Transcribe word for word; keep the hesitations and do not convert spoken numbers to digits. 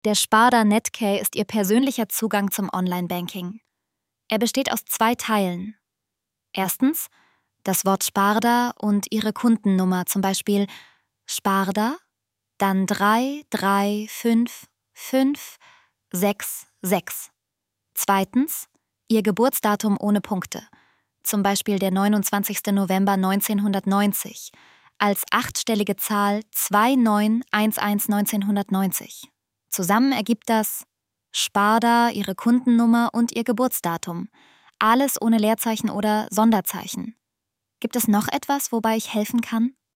Der Sparda Netcare ist Ihr persönlicher Zugang zum Online-Banking. Er besteht aus zwei Teilen. Erstens das Wort Sparda und Ihre Kundennummer, zum Beispiel Sparda, dann drei drei fünf fünf sechs sechs. Zweitens Ihr Geburtsdatum ohne Punkte, zum Beispiel der neunundzwanzigster November neunzehnhundertneunzig, als achtstellige Zahl zwei neun eins eins neunzehnhundertneunzig. Zusammen ergibt das Sparda, Ihre Kundennummer und Ihr Geburtsdatum. Alles ohne Leerzeichen oder Sonderzeichen. Gibt es noch etwas, wobei ich helfen kann?